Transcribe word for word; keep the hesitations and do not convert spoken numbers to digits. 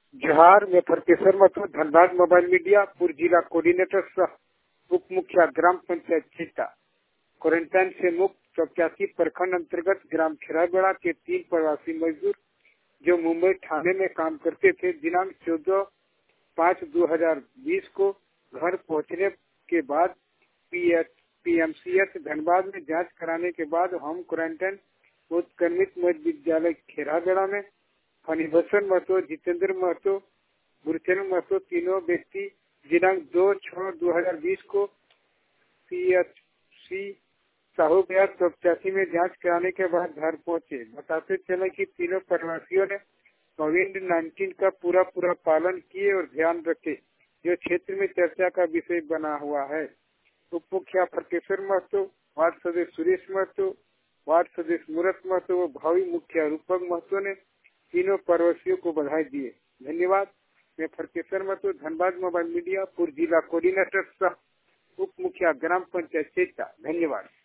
जोहार में Farkeshwar Mathur Dhanbad mobile media पूर्व जिला कोऑर्डिनेटर सह उप मुखिया ग्राम पंचायत चेता क्वारंटाइन से मुक्त चौक्यासी प्रखंड अंतर्गत ग्राम खिराबेड़ा के तीन प्रवासी मजदूर जो मुंबई थाने में काम करते थे दिनांक चौदह पाँच दो हजार बीस को घर पहुंचने के बाद पीएमसीएच धनबाद में जांच कराने के बाद होम क्वारंटाइन उत्क्रमित मध्य विद्यालय खिराबेड़ा में फणिभूषण महतो, जितेंद्र महतो, गुरुचरण महतो तीनों व्यक्ति दिनांक दो छह दो हजार बीस को सीएचसी साहू बिहार चौपचासी में जांच कराने के बाद घर पहुंचे। बताते चले कि तीनों प्रवासियों ने कोविड नाइन्टीन का पूरा पूरा पालन किए और ध्यान रखे, जो क्षेत्र में चर्चा का विषय बना हुआ है। उप मुखिया फरकेश्वर महतो, वार्ड सदस्य सुरेश महतो, वार्ड सदस्य मूरत महतो व भावी मुखिया रूपक महतो ने तीनों प्रवासियों को बधाई दिए। धन्यवाद। मैं फरकेश्वर महतो, धनबाद मोबाइल मीडिया पूर्व जिला कोऑर्डिनेटर सह उप मुखिया ग्राम पंचायत चेता। धन्यवाद।